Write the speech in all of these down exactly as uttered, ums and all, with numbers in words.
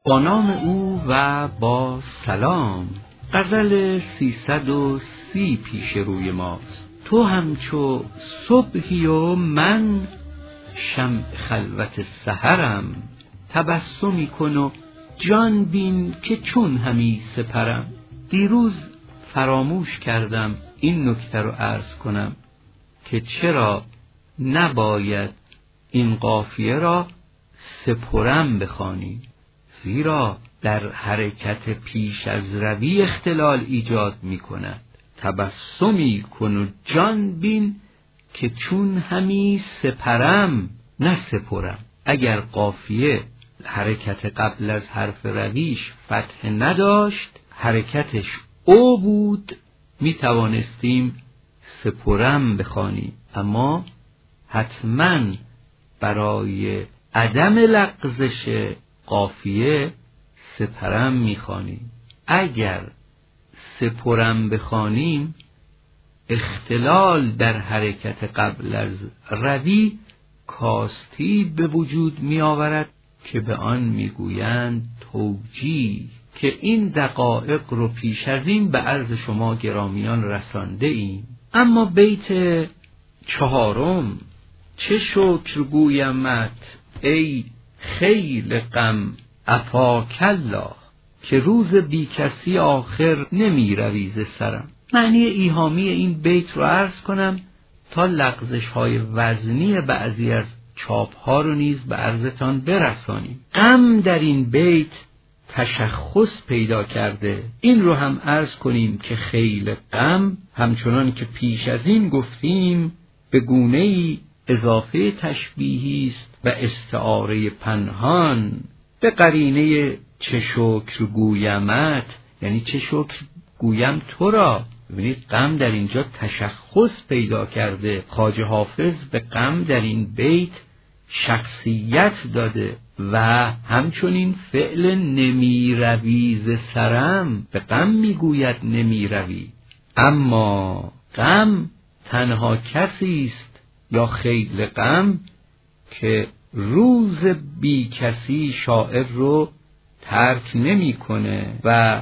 با نام او و با سلام. غزل سیصد و سی پیش روی ماست. تو همچو صبحی و من شمع خلوت سحرم، تبسمی کن و جان بین که چون همی سپرم. دیروز فراموش کردم این نکته رو عرض کنم که چرا نباید این قافیه را سپرم بخوانی، زیرا در حرکت پیش از روی اختلال ایجاد می کند. تبسمی کن و جان بین که چون همی سپرم نه سپرم. اگر قافیه حرکت قبل از حرف رویش فتح نداشت، حرکتش او بود، می توانستیم سپرم بخوانیم، اما حتما برای عدم لغزش قافیه سپرم میخوانیم. اگر سپرم بخوانیم اختلال در حرکت قبل از روی کاستی به وجود می آورد که به آن میگویند توجیه، که این دقایق رو پیش از این به عرض شما گرامیان رسانده ایم. اما بیت چهارم: چه شکر گویمت ای خیل غم عفاک الله، که روز بی کسی آخر نمی روی ز سرم. معنی ایهامی این بیت رو عرض کنم تا لغزش های وزنی بعضی از چاپ ها رو نیز به عرضتان برسانیم. غم در این بیت تشخص پیدا کرده. این رو هم عرض کنیم که خیل غم همچنان که پیش از این گفتیم به گونه‌ای اضافه تشبیهی است و استعاره پنهان به قرینه چه شکر گویمت، یعنی چه شکر گویم تو را. ببینید غم در اینجا تشخص پیدا کرده. خواجه حافظ به غم در این بیت شخصیت داده و همچنین فعل نمی روی ز سرم به غم میگوید نمی روی. اما غم تنها کسی است یا خیل غم که روز بی کسی شاعر رو ترک نمی کنه و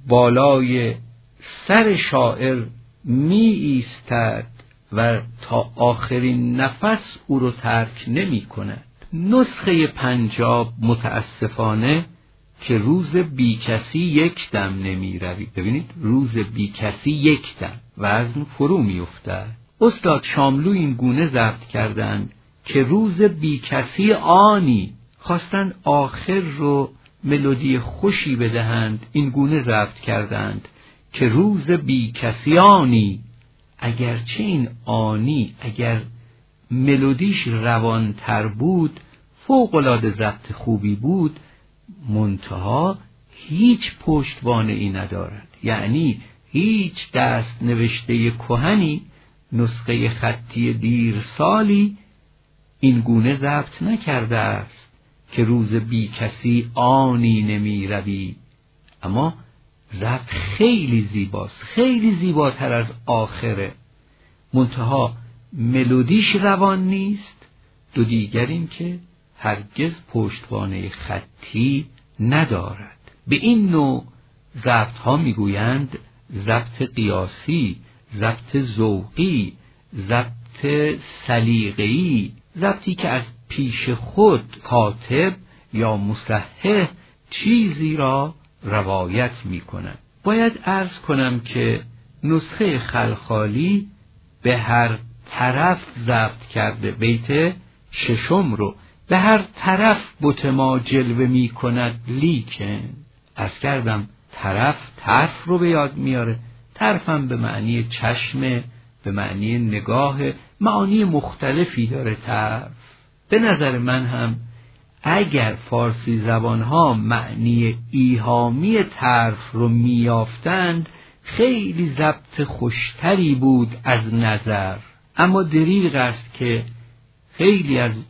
بالای سر شاعر می ایستد و تا آخرین نفس او رو ترک نمی کند. نسخه پنجاب متاسفانه که روز بی کسی یک دم نمی روی. ببینید روز بی کسی یک دم وزن فرو می افتد. استاد شاملو این گونه ضبط کردند که روز بی کسی آنی، خواستند آخر رو ملودی خوشی بدهند، این گونه ضبط کردند که روز بی کسی آنی. اگرچه این آنی اگر ملودیش روانتر بود فوق العاده ضبط خوبی بود، منتها هیچ پشتوانه ای ندارد، یعنی هیچ دست نوشته کهنی، نسخه خطی دیرسالی این گونه ضبط نکرده است که روز بی کسی آنی نمی روی. اما ضبط خیلی زیباست، خیلی زیباتر از آخره، منتها ملودیش روان نیست. دو دیگر این که هرگز پشتوانه خطی ندارد. به این نوع ضبط ها میگویند ضبط قیاسی، ضبط ذوقی، ضبط سلیقه‌ای، ضبطی که از پیش خود کاتب یا مصحح چیزی را روایت می کند. باید عرض کنم که نسخه خلخالی به هر طرف ضبط کرده. بیت ششم رو به هر طرف بت ما جلوه می کند لیکن. عرض کردم طرف طرف رو به یاد میاره. طرفم به معنی چشم، به معنی نگاه، معانی مختلفی داره طرف. به نظر من هم اگر فارسی زبانها معنی ایهامی طرف رو میافتند خیلی ضبط خوشتری بود از نظر. اما دریغ است که خیلی از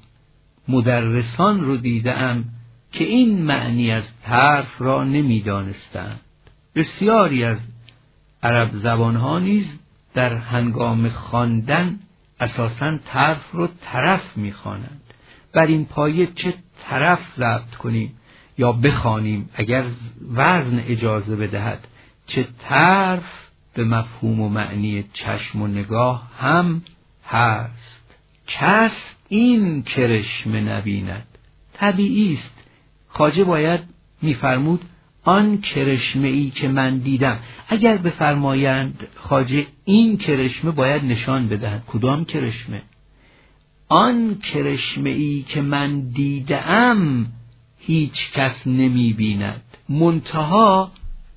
مدرسان رو دیدم که این معنی از طرف را نمیدانستند. بسیاری از عرب زبانها نیز در هنگام خواندن اساساً طرف رو طرف میخوانند. بر این پایه چه طرف ضبط کنیم یا بخوانیم اگر وزن اجازه بدهد، چه طرف به مفهوم و معنی چشم و نگاه هم هست. کس این کرشمه نبیند. طبیعی است. خواجه باید می‌فرمود آن کرشمه ای که من دیدم. اگر بفرمایند خواجه این کرشمه، باید نشان بدهد کدام کرشمه. آن کرشمه ای که من دیدم هیچ کس نمی بیند. منتها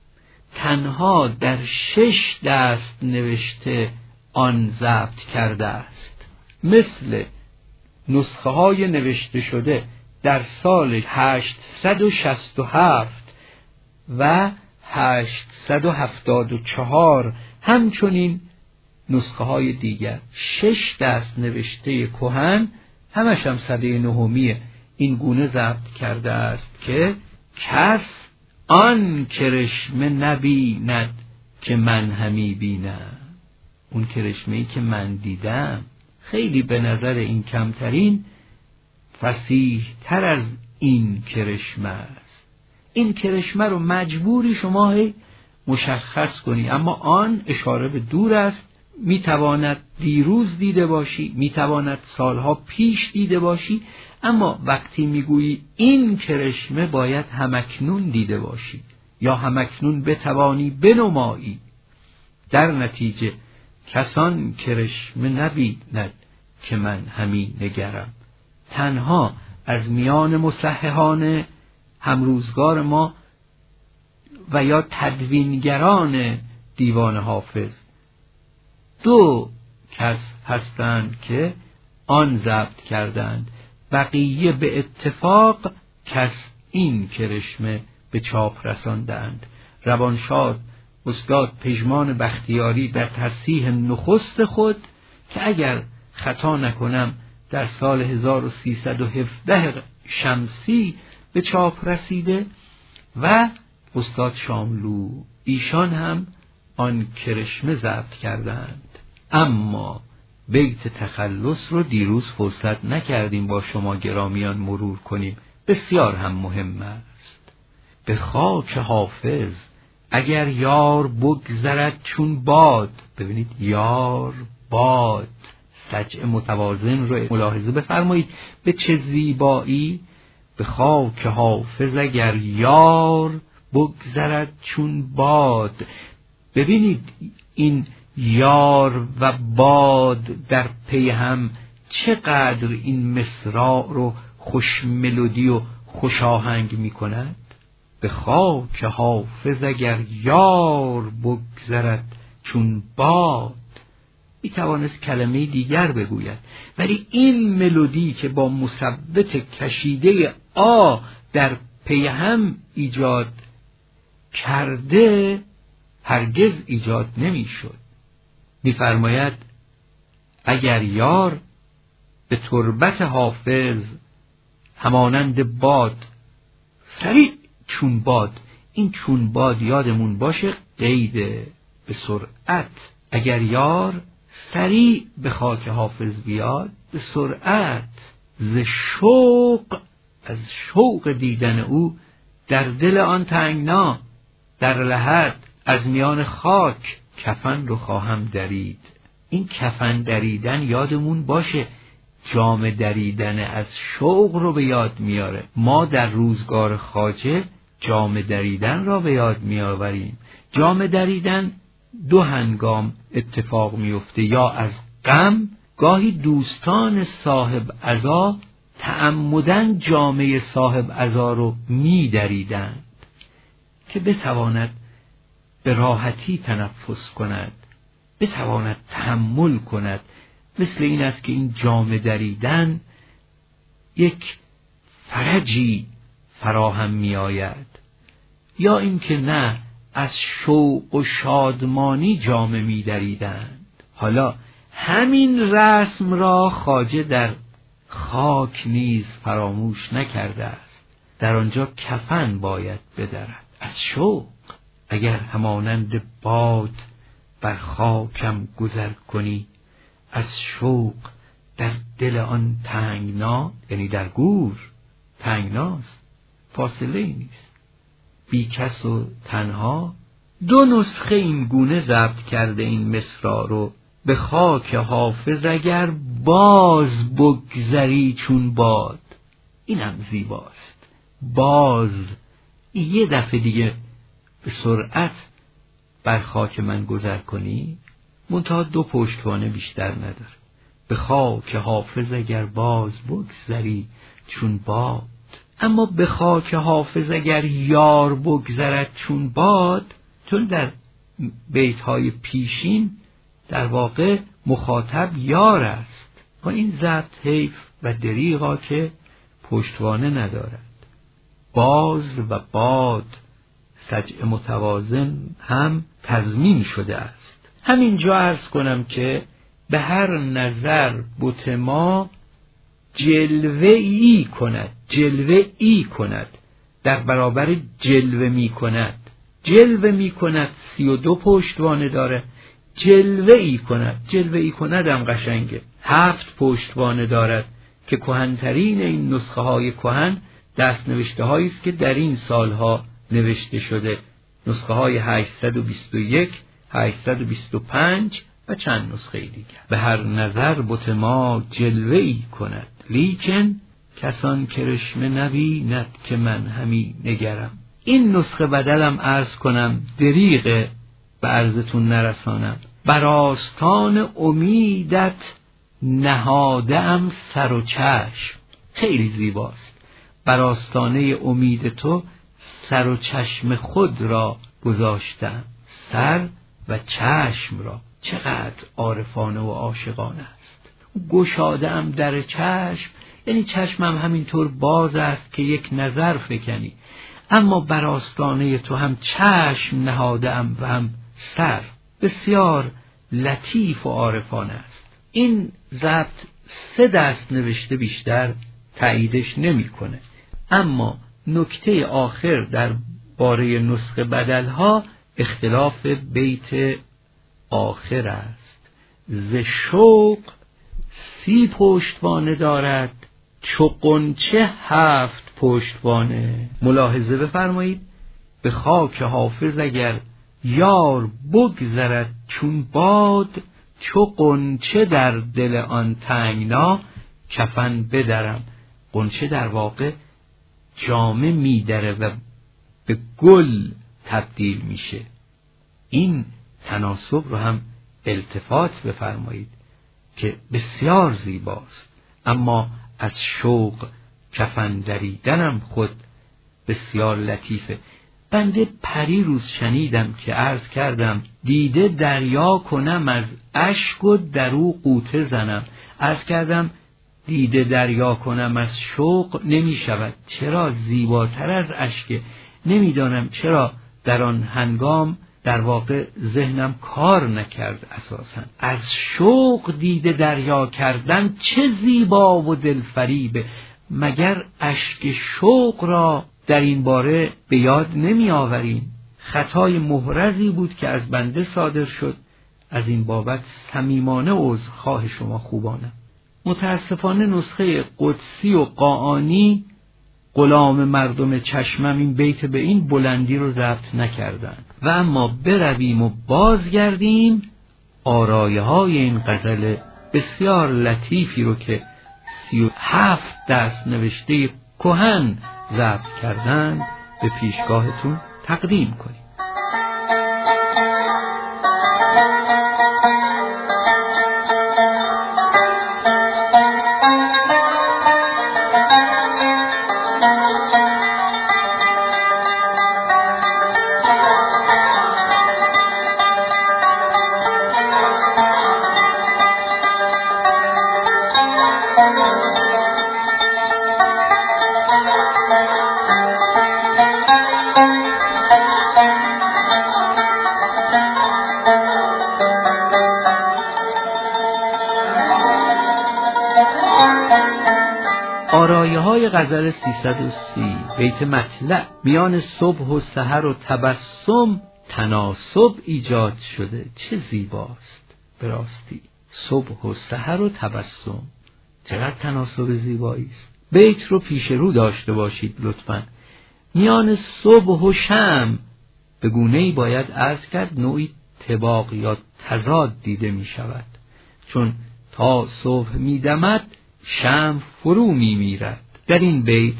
تنها در شش دست نوشته آن ضبط کرده است، مثل نسخه های نوشته شده در سال هشتصد و شصت و هفت و هشتصد و هفتاد و چهار، همچنین نسخه های دیگر. شش دست نوشته کهن، همش هم سده نهمیه، این گونه ضبط کرده است که کس آن کرشمه نبیند که من همی بینم. اون کرشمه ای که من دیدم خیلی به نظر این کمترین فصیح تر از این کرشمه است. این کرشمه رو مجبوری شما مشخص کنی، اما آن اشاره به دور است. میتواند دیروز دیده باشی، میتواند سالها پیش دیده باشی، اما وقتی میگویی این کرشمه باید همکنون دیده باشی یا همکنون بتوانی بنمایی. در نتیجه کسان کرشمه نبیند که من همی نگرم. تنها از میان مصححان همروزگار ما و یا تدوینگران دیوان حافظ دو کس هستند که آن ضبط کردند. بقیه به اتفاق کس این کرشمه به چاپ رساندند. روانشاد استاد پژمان بختیاری در تصحیح نخست خود که اگر خطا نکنم در سال هزار و سیصد و هفده شمسی به چاپ رسیده و استاد شاملو ایشان هم آن کرشمه ضبط کردند. اما بیت تخلص رو دیروز فرصت نکردیم با شما گرامیان مرور کنیم، بسیار هم مهم است. به خاک حافظ اگر یار بگذرد چون باد. ببینید یار، باد، سجع متوازن رو ملاحظه بفرمایید به چه زیبایی. به خاک حافظ اگر یار بگذرد چون باد. ببینید این یار و باد در پی هم چقدر این مصرع رو خوش ملودی و خوش آهنگ می کند. به خاک حافظ اگر یار بگذرد چون باد. می توانست کلمه دیگر بگوید، ولی این ملودی که با مثبت کشیده آ در پی هم ایجاد کرده هرگز ایجاد نمی شد. می‌فرماید اگر یار به تربت حافظ همانند باد سریع چون باد. این چون باد یادمون باشه قید به سرعت. اگر یار سریع به خاک حافظ بیاد به سرعت، ز شوق، از شوق دیدن او در دل آن تنگنا در لحد از میان خاک کفن رو خواهم درید. این کفن دریدن یادمون باشه، جامه دریدن از شوق رو به یاد میاره. ما در روزگار خواجه جامه دریدن را به یاد میآوریم. جامه دریدن دو هنگام اتفاق میفته، یا از غم، گاهی دوستان صاحب عزا تعمدن جامه صاحب عزا رو میدریدند که بتواند به راحتی تنفس کند، بتواند تحمل کند. مثل این است که این جامه دریدن یک فرجی فراهم می آید، یا اینکه نه از شوق و شادمانی جامه می دریدند. حالا همین رسم را خواجه در خاک نیز فراموش نکرده است. در آنجا کفن باید بدرد از شوق. اگر همانند باد بر خاکم گذر کنی، از شوق در دل آن تنگنا، یعنی در گور تنگناست، فاصله ای نیست. بی کس و تنها دو نسخه این گونه ضبط کرده این مصرع رو. به خاک حافظ اگر باز بگذری چون باد. اینم زیباست. باز یه دفعه دیگه به سرعت بر خاک من گذر کنی، منتها دو پشتوانه بیشتر نداره. به خاک حافظ اگر باز بگذری چون باد. اما به خاک حافظ اگر یار بگذرد چون باد، چون در بیت‌های پیشین در واقع مخاطب یار است. با این ضبط حیف و دریغا که پشتوانه ندارد. باز و باد سجع متوازن هم تضمین شده است. همینجا عرض کنم که به هر نظر بت ما جلوه ای کند، جلوه ای کند در برابر جلوه می کند. جلوه می کند سی و دو پشتوانه داره، جلوه ای کند، جلوه ای کند هم قشنگه، هفت پشتوانه دارد که کهن‌ترین این نسخه های کهن دست نوشته هایی است که در این سالها نوشته شده. نسخه های هشتصد و بیست و یک، هشتصد و بیست و پنج و چند نسخه دیگر. به هر نظر بت ما جلوه ای کند، لیکن کسان کرشمه نبیند که من همی نگرم. این نسخه بدلم عرض کنم، دریغ به عرضتون نرسانم. بر آستان امیدت نهادم سر و چشم. خیلی زیباست. بر آستانه امید تو سر و چشم خود را گذاشتم، سر و چشم را. چقدر عارفانه و عاشقانه است. گشادم در چشم، یعنی چشمم همینطور باز است که یک نظر فکنی، اما بر آستانه تو هم چشم نهادم و هم سر. بسیار لطیف و عارفانه است. این ضبط سه دست نوشته بیشتر تاییدش نمی‌کنه. اما نکته آخر در باره نسخه بدلها اختلاف بیت آخر است. ز شوق سی پشتوانه دارد، چو غنچه هفت پشتوانه. ملاحظه بفرمایید. به خاک حافظ اگر یار بگذرد چون باد، چو غنچه در دل آن تنگنا کفن بدرم. غنچه در واقع جامه میدره و به گل تبدیل میشه. این تناسب رو هم التفات بفرمایید که بسیار زیباست. اما از شوق کفن دریدنم خود بسیار لطیفه. بنده پری روز شنیدم که عرض کردم دیده دریا کنم از اشک و درو غوطه زنم. عرض کردم دیده دریا کنم از شوق نمی شود. چرا؟ زیباتر از اشک. نمیدانم چرا در آن هنگام در واقع ذهنم کار نکرد. اساساً از شوق دیده دریا کردن چه زیبا و دلفریبه. مگر اشک شوق را در این باره به یاد نمی آوریم؟ خطای محرزی بود که از بنده صادر شد. از این بابت صمیمانه عذرخواه شما خوبانم. متاسفانه نسخه قدسی و قاآنی غلام مردم چشمم این بیت به این بلندی رو ضبط نکردند. و اما برویم و بازگردیم آرایه های این غزل بسیار لطیفی رو که سی و هفت دست نوشته کهن ضبط کردند به پیشگاهتون تقدیم کنیم. آرایه های غزل سیصد و سی. بیت مطلع: میان صبح و سحر و تبسم تناسب ایجاد شده. چه زیباست به راستی. صبح و سحر و تبسم چقدر تناسب زیبایی است. بیت رو پیش رو داشته باشید لطفاً. میان صبح و شم به گونه‌ای باید عرض کرد نوعی طباق یا تضاد دیده می شود، چون تا صبح می دمد شم فرو می میرد. در این بیت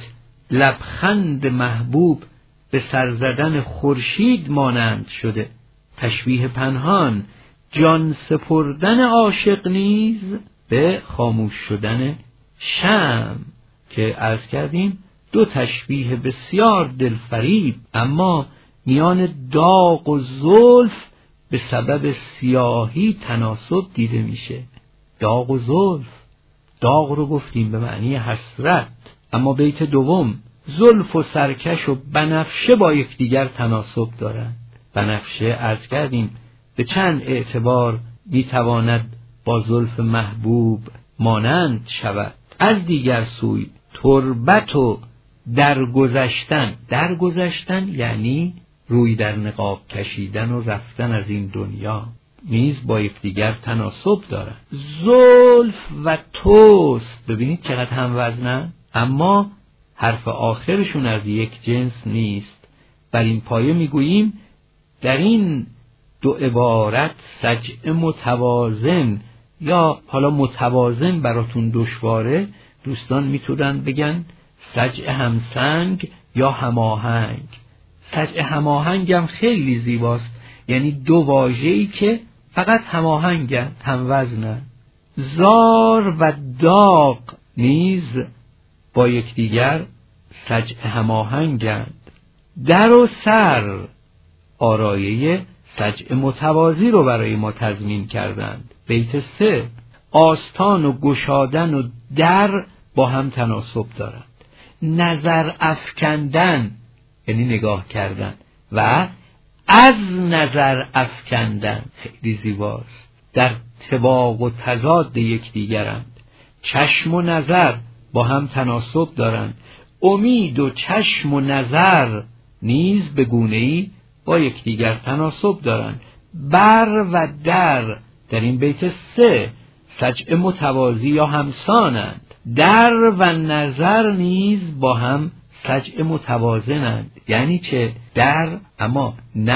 لبخند محبوب به سر زدن خورشید مانند شده. تشبیه پنهان جان سپردن عاشق نیز به خاموش شدن شمع که عرض کردیم دو تشبیه بسیار دلفریب، اما میان داغ و زلف به سبب سیاهی تناسب دیده میشه. داغ و زلف، داغ رو گفتیم به معنی حسرت، اما بیت دوم زلف و سرکش و بنفشه با یکدیگر تناسب دارند. بنفشه عرض کردیم به چند اعتبار میتواند با زلف محبوب مانند شود. از دیگر سوی تربت و درگذشتن، درگذشتن یعنی روی در نقاب کشیدن و رفتن از این دنیا، نیز با یکدیگر تناسب دارند. زلف و توست، ببینید چقدر هم وزنن، اما حرف آخرشون از یک جنس نیست. بر این پایه میگوییم در این دو عبارت سجع متوازن، یا حالا متوازن براتون دشواره، دوستان میتونن بگن سجع همسنگ یا هماهنگ. سجع هماهنگ هم خیلی زیباست، یعنی دو واژه‌ای که فقط هماهنگن، هم وزنن. زار و داغ نیز با یکدیگر سجع هماهنگند. در و سر آرایه سجع متوازی رو برای ما تضمین کردند. بیت سه آستان و گشادن و در با هم تناسب دارند. نظر افکندن یعنی نگاه کردن و از نظر افکندن خیلی زیباست، در طباق و تضاد یکدیگرند. چشم و نظر با هم تناسب دارند. امید و چشم و نظر نیز به گونه‌ای با یکدیگر تناسب دارند. بر و در در این بیت سه سجع متوازی یا همسانند. در و نظر نیز با هم سجع متوازنند. یعنی چه؟ در اما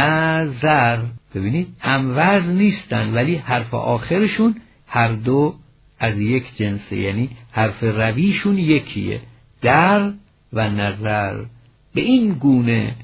نظر، ببینید هموزن نیستن ولی حرف آخرشون هر دو از یک جنسه، یعنی حرف رویشون یکیه، در و نظر. به این گونه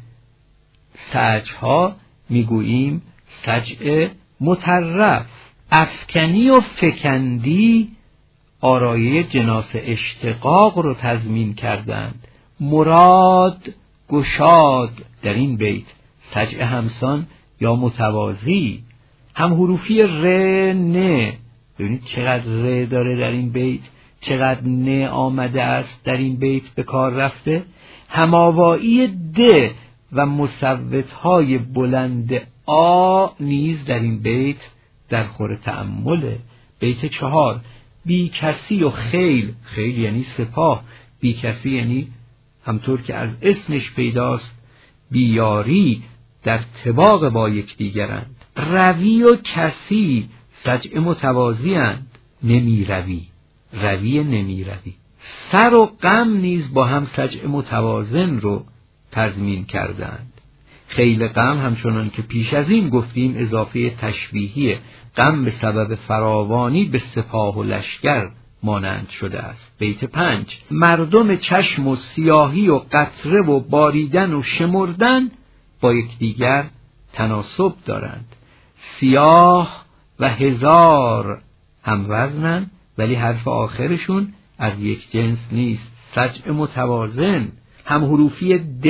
سجع ها میگوییم سجع مطرف. افکنی و فکندی آرایه جناس اشتقاق رو تضمین کردند. مراد گشاد در این بیت سجع همسان یا متوازی. هم حروفی ر نه، ببینید چقدر ر داره در این بیت، چقدر نه آمده است در این بیت به کار رفته. هماوایی د و مصوتهای بلند آ نیز در این بیت در خور تأمله. بیت چهار بی کسی و خیل، خیل یعنی سپاه، بی کسی یعنی همطور که از اسمش پیداست بیاری، در طباق با یکدیگرند. روی و کسی سجع متوازی اند. نمی روی، روی نمی روی. سر و غم نیز با هم سجع متوازن رو تضمین کردند. خیل غم همچنان که پیش از این گفتیم اضافه تشبیهی غم به سبب فراوانی به سپاه و لشکر مانند شده است. بیت پنج مردم چشم و سیاهی و قطره و باریدن و شمردن با یکدیگر تناسب دارند. سیاه و هزار هم وزنند ولی حرف آخرشون از یک جنس نیست. سجع متوازن. هم حروفی د،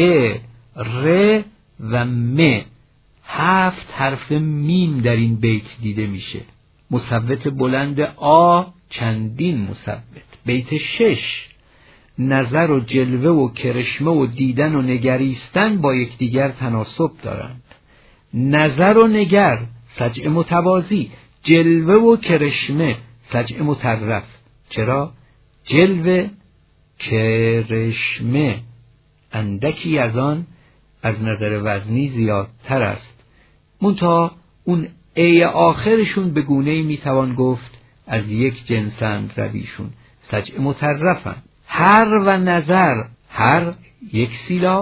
ر و م. هفت حرف میم در این بیت دیده میشه. مصوت بلند آ چندین مصوت. بیت شش نظر و جلوه و کرشمه و دیدن و نگریستن با یکدیگر تناسب دارند. نظر و نگر سجع متوازی، جلوه و کرشمه سجع مطرف. چرا؟ جلوه کرشمه اندکی از آن از نظر وزنی زیادتر است، منتها اون ای آخرشون به گونه‌ای میتوان گفت از یک جنسند رویشون، سجع مطرفن. هر و نظر، هر یک سیلاب،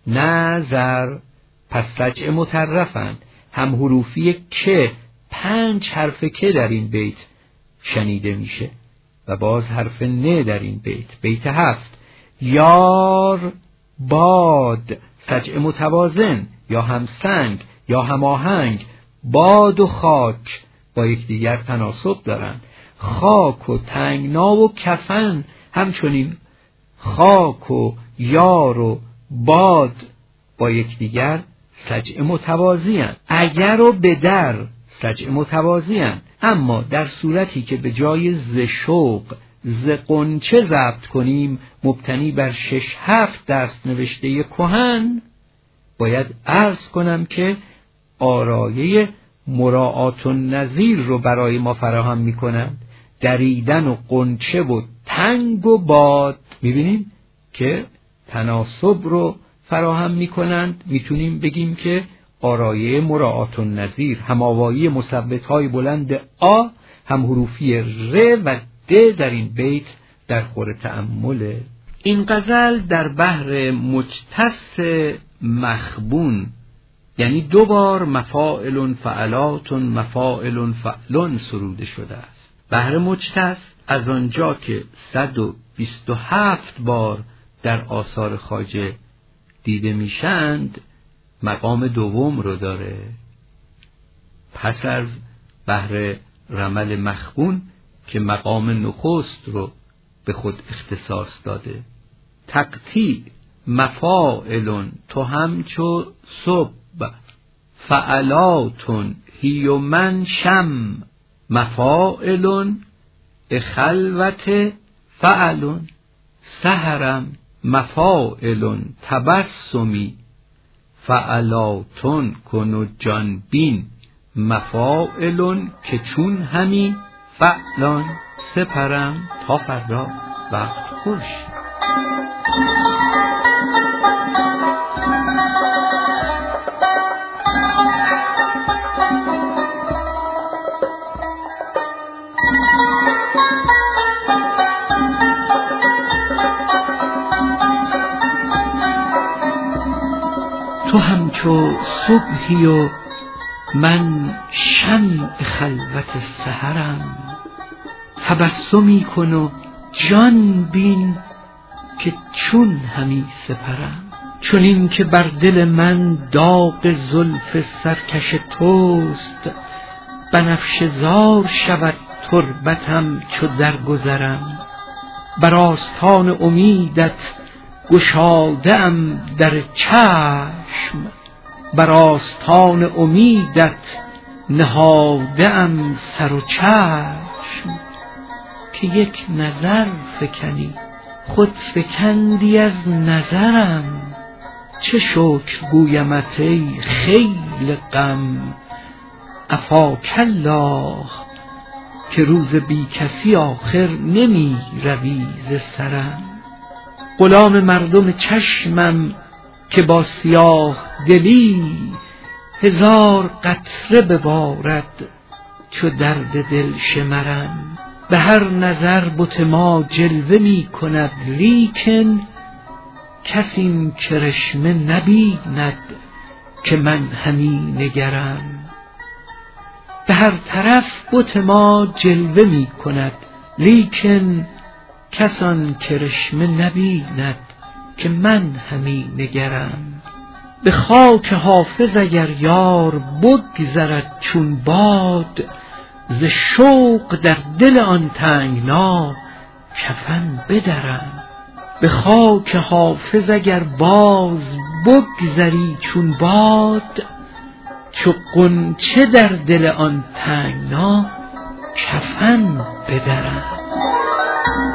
نه زر. پس سجع مطرفن، هم حروفی که، پنج حرف که در این بیت شنیده میشه و باز حرف نه در این بیت. بیت هفت، یار باد، سجع متوازن، یا هم سنگ یا هم آهنگ. باد و خاک با یکدیگر تناسب دارن. خاک و تنگنا و کفن همچنین خاک و یار و باد با یکدیگر سجع متوازی هستند. اگر و بدر سجع متوازی هستند، اما در صورتی که به جای ز شوق ز غنچه ضبط کنیم مبتنی بر شش هفت دست نوشته کهن، باید عرض کنم که آرایه مراعات النظیر رو برای ما فراهم میکنند. دریدن و غنچه و تنگ و باد، میبینیم که تناسب رو فراهم میکنند. میتونیم بگیم که آرایه مراعات النظیر، هماوایی مثبت‌های بلند آ هم حروفی ر و د در این بیت در خور تأمل. این غزل در بحر مجتث مخبون، یعنی دو بار مفاعل فعلات مفاعل فعلون سروده شده است. بحر مجتث از آنجا که صد و بیست و هفت بار در آثار خواجه دیده میشند مقام دوم رو داره. پس از بحر رمل مخبون که مقام نخست رو به خود اختصاص داده. تقطیع مفاعلون تو همچو صبح، فعلاتون هی و من شم، مفاعلون اخلوت فعلون، سهرم مفاعلون تبسمی، فعلاتون کنو جان بین، مفاعلون که چون همی فعلان. سپرم تا فردا، وقت خوش. تو همچو صبحی و من شمع خلوت سحرم، تبسمی کن و جان بین که چون همی سپرم. چنین که بر دل من داغ زلف سرکش توست، بنفشه زار شود تربتم چو درگذرم. بر آستان امیدت گشاده ام در چشم، بر آستان امیدت نهاده ام سر و چشم. که یک نظر فکنی خود فکندی از نظرم، چه شکر گویمت ای خیل غم. عفاک الله که روز بی کسی آخر نمی روی ز سرم. غلام مردم چشمم که با سیاه دلی، هزار قطره ببارد چو درد دل شمرم. به هر نظر بت ما جلوه می کند لیکن، کسی این کرشمه نبیند که من همی نگرم. به هر طرف بت ما جلوه می کند لیکن، کسان کرشمه نبیند که من همی نگرم. به خاک حافظ اگر یار بگذرد چون باد، ز شوق در دل آن تنگنا کفن بدرم. به خاک حافظ اگر باز بگذری چون باد، چو غنچه در دل آن تنگنا کفن بدرم.